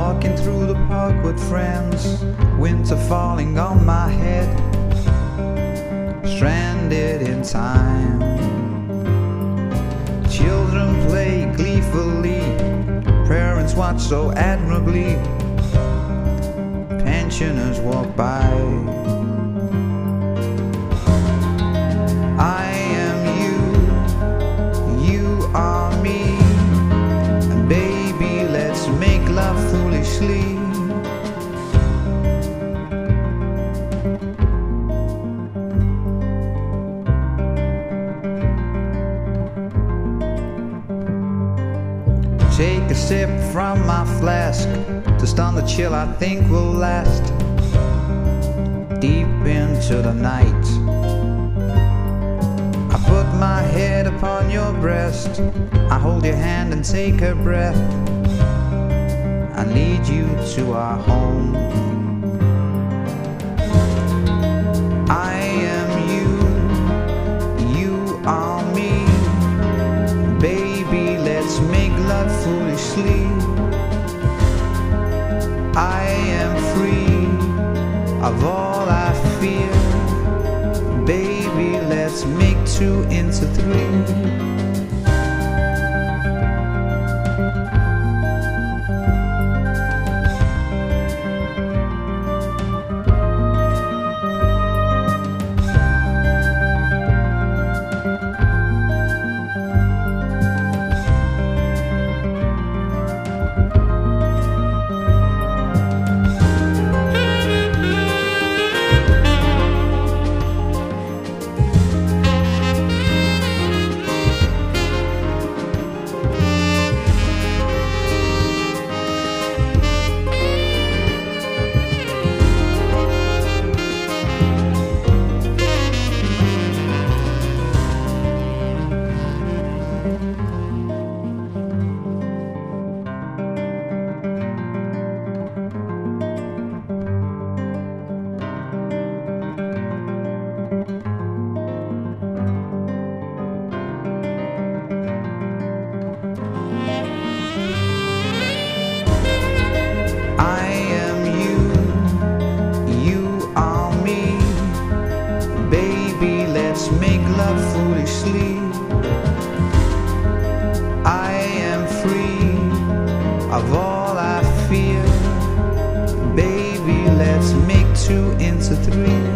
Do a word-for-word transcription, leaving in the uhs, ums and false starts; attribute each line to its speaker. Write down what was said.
Speaker 1: walking through the park with friends, winter falling on my head, stranded in time. Children play gleefully, parents watch so admirably, pensioners walk by. I am you, you are me, and baby, let's make love foolishly. Take a sip from my flask to stun the chill I think will last deep into the night. I put my head upon your breast, I hold your hand and take a breath, I lead you to our home. I am you, you are me, baby, let's make love foolishly. I am free of all I fear, baby, let's make two into three. Make love foolishly. I am free of all I fear, baby, let's make two into three.